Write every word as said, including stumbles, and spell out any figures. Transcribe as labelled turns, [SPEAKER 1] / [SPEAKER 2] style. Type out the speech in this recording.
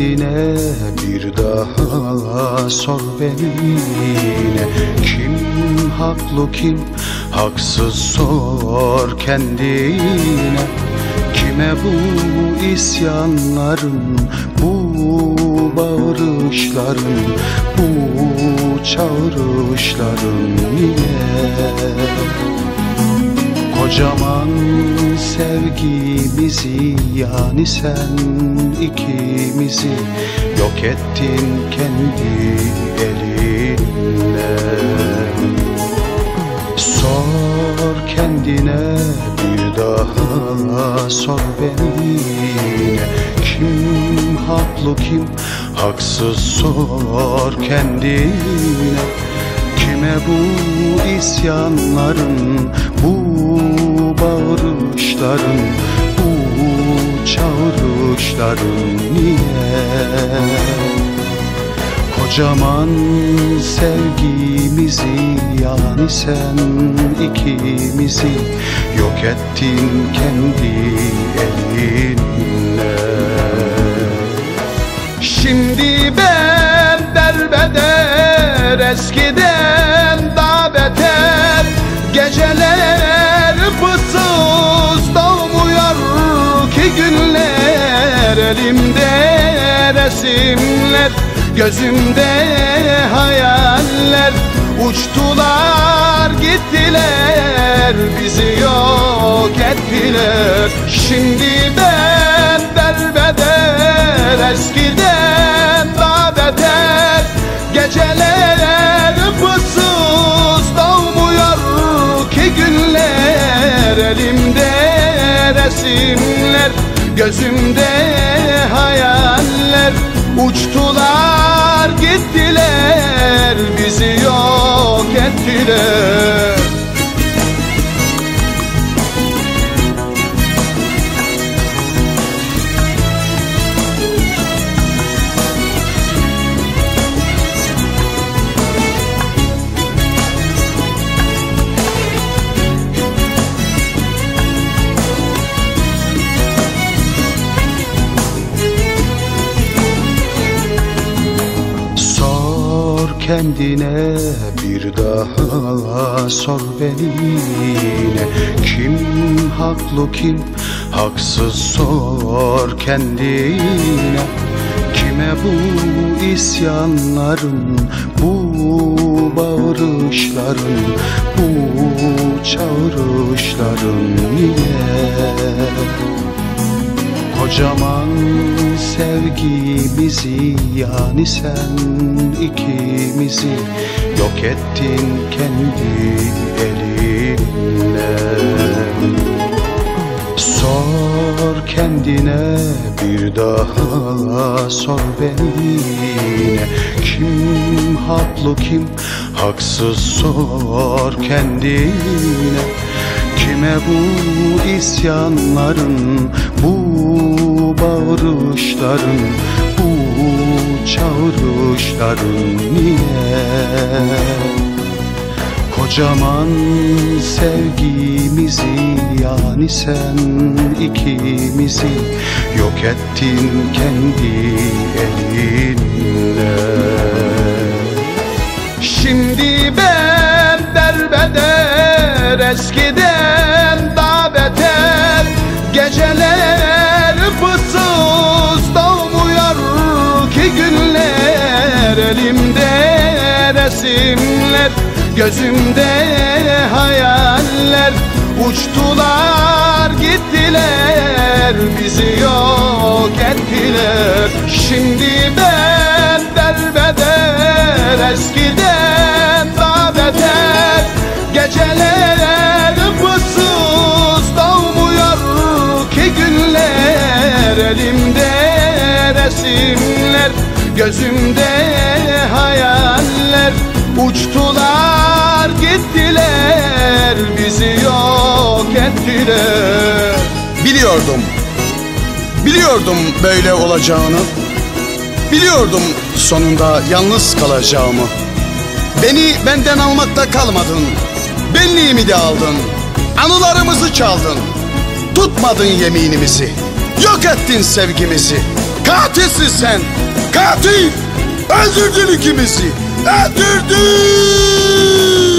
[SPEAKER 1] kendine bir daha sor benimle. Kim haklı kim haksız sor kendine. Kime bu isyanların, bu bağırışların, bu çağrışların niye? Kocaman sevgimizi, yani sen ikimizi yok ettin kendi elinle. Sor kendine bir daha sor benimle. Kim haklı kim haksız sor kendine. Kime bu isyanların, bu bağırışların, bu çağrışların niye? Kocaman sevgimizi, yani sen ikimizi yok ettin kendi elinle. Şimdi ben derbeder, eskiden daha beter. Geceler pısız doğmuyor ki günler. Elimde resimler, gözümde hayaller. Uçtular gittiler, bizi yok ettiler. Şimdi ben derbeder, eskiden daha beter. Geceler pısız doğmuyor ki günler. Elimde resimler, gözümde hayaller. Uçtular gittiler, bizi yok ettiler. Kendine bir daha sor benimle. Kim haklı kim haksız sor kendine. Kime bu isyanların, bu bağırışların, bu çağrışların niye? Kocaman sevgimizi, yani sen ikimizi yok ettin kendi elinle. Sor kendine bir daha sor benimle. Kim haklı kim haksız sor kendine. Kime bu isyanların, bu bağırışların, bu çağrışların niye? Kocaman sevgimizi, yani sen ikimizi yok ettin kendi elinle. Şimdi ben derbeder, eskiden daha beter. Geceler pısız doğmuyor ki günler. Elimde resimler, gözümde hayaller. Uçtular gittiler, bizi yok ettiler. Şimdi ben derbeder, eskiden daha beter. Geceler pısız doğmuyor ki günler. Elimde resimler, gözümde hayaller. Uçtular gittiler, bizi yok ettiler.
[SPEAKER 2] Biliyordum, biliyordum böyle olacağını. Biliyordum sonunda yalnız kalacağımı. Beni benden almakta kalmadın, benliğimi de aldın. Anılarımızı çaldın, tutmadın yeminimizi. Yok ettin sevgimizi. Katilsin sen. Katil. Öldürdün ikimizi. Öldürdün.